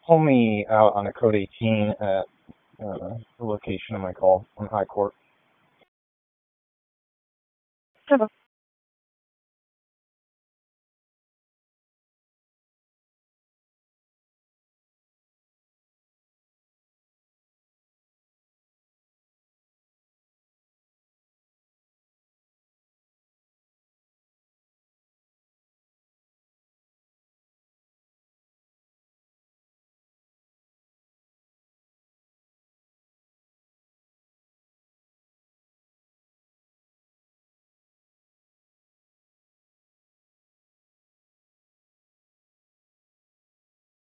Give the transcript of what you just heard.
Pull me out on a code 18 at the location of my call on High Court. Hello.